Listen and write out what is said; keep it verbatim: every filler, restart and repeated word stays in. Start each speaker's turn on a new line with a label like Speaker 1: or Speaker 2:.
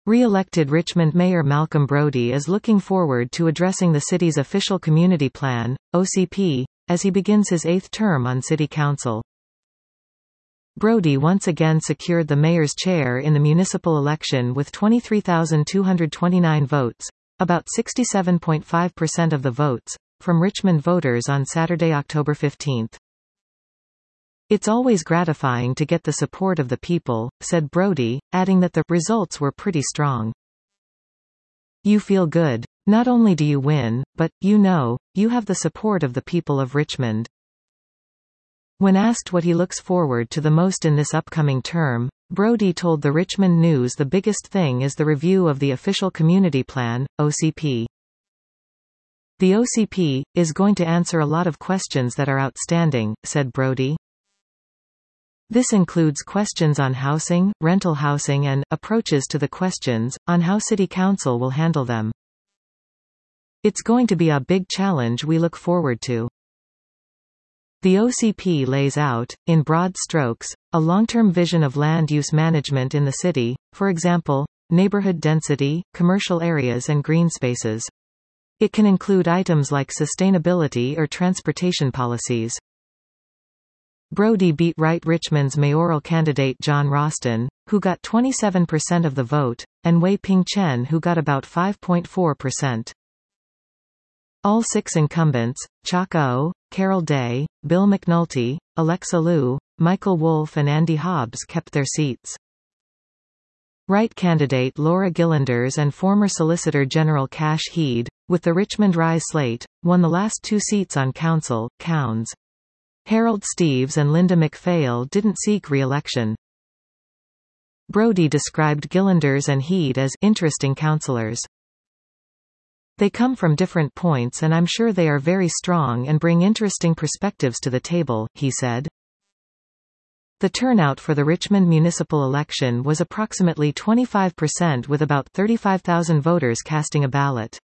Speaker 1: Re-elected Richmond Mayor Malcolm Brodie is looking forward to addressing the city's official community plan, O C P, as he begins his eighth term on City Council. Brodie once again secured the mayor's chair in the municipal election with twenty-three thousand two hundred twenty-nine votes, about sixty-seven point five percent of the votes, from Richmond voters on Saturday, October fifteenth. "It's always gratifying to get the support of the people," said Brodie, adding that the results were pretty strong. "You feel good. Not only do you win, but, you know, you have the support of the people of Richmond." When asked what he looks forward to the most in this upcoming term, Brodie told the Richmond News the biggest thing is the review of the official community plan, O C P. "The O C P is going to answer a lot of questions that are outstanding," said Brodie. "This includes questions on housing, rental housing and approaches to the questions, on how City Council will handle them. It's going to be a big challenge we look forward to." The O C P lays out, in broad strokes, a long-term vision of land use management in the city, for example, neighborhood density, commercial areas and green spaces. It can include items like sustainability or transportation policies. Brodie beat Right Richmond's mayoral candidate John Roston, who got twenty-seven percent of the vote, and Wei Ping Chen who got about five point four percent. All six incumbents, Chuck O, Carol Day, Bill McNulty, Alexa Liu, Michael Wolfe and Andy Hobbs kept their seats. Right candidate Laura Gillanders and former Solicitor General Cash Heed, with the Richmond Rise slate, won the last two seats on council. Counds. Harold Steeves and Linda McPhail didn't seek re-election. Brodie described Gillanders and Heed as interesting councillors. "They come from different points and I'm sure they are very strong and bring interesting perspectives to the table," he said. The turnout for the Richmond municipal election was approximately twenty-five percent with about thirty-five thousand voters casting a ballot.